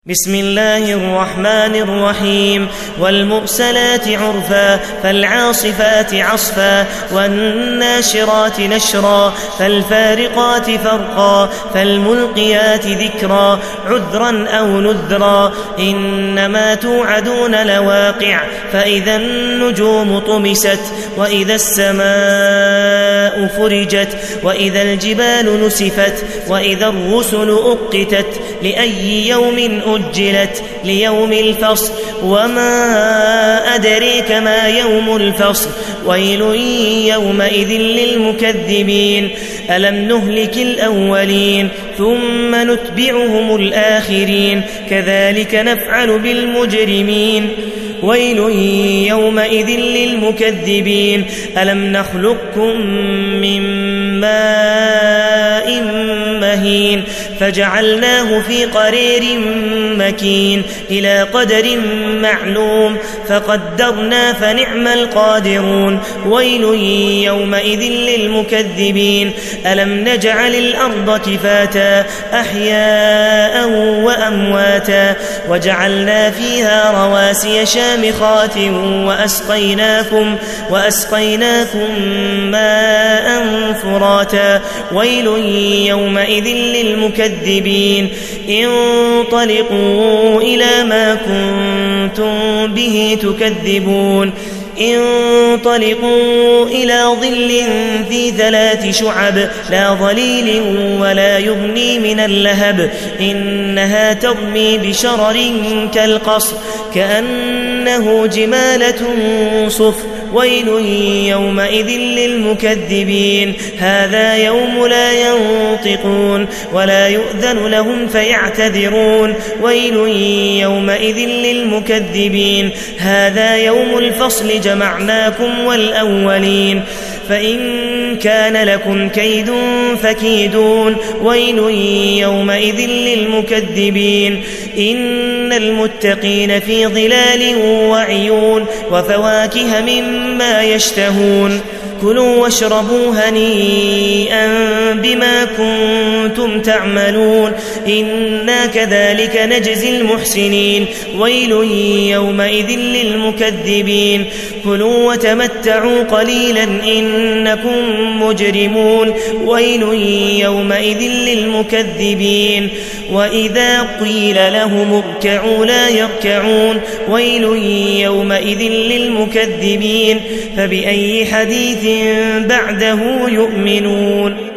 بسم الله الرحمن الرحيم والمرسلات عرفا فالعاصفات عصفا والناشرات نشرا فالفارقات فرقا فالملقيات ذكرا عذرا أو نذرا إنما توعدون لواقع فإذا النجوم طمست وإذا السماء فرجت وإذا الجبال نسفت وإذا الرسل أقتت لأي يوم أجلت ليوم الفصل وما أدريك ما يوم الفصل ويل يومئذ للمكذبين ألم نهلك الأولين ثم نتبعهم الآخرين كذلك نفعل بالمجرمين ويل يومئذ للمكذبين ألم نخلقكم من ماء مهين فجعلناه في قرير مكين إلى قدر معلوم فقدرنا فنعم القادرون ويل يومئذ للمكذبين ألم نجعل الأرض كفاتا أحياء وأمواتا وجعلنا فيها رواسي شامخات وأسقيناكم ماء فراتا ويل يومئذ للمكذبين انطلقوا إلى ما كنتم به تكذبون انطلقوا إلى ظل ذي 3 شعب لا ظليل ولا يغني من اللهب إنها ترمي بشرر كالقصر كأنه جمالة صفر ويل يومئذ للمكذبين هذا يوم لا ينطقون ولا يؤذن لهم فيعتذرون ويل يومئذ للمكذبين هذا يوم الفصل جمعناكم والأولين فإن كان لكم كيد فكيدون ويل يومئذ للمكذبين إن المتقين في ظلال وعيون وفواكه مما يشتهون كلوا واشربوا هنيئا بما كنتم تعملون إنا كذلك نجزي المحسنين ويل يومئذ للمكذبين كلوا وتمتعوا قليلا إنكم مجرمون ويل يومئذ للمكذبين وإذا قيل لهم اركعوا لا يركعون ويل يومئذ للمكذبين فبأي حديث بعده يؤمنون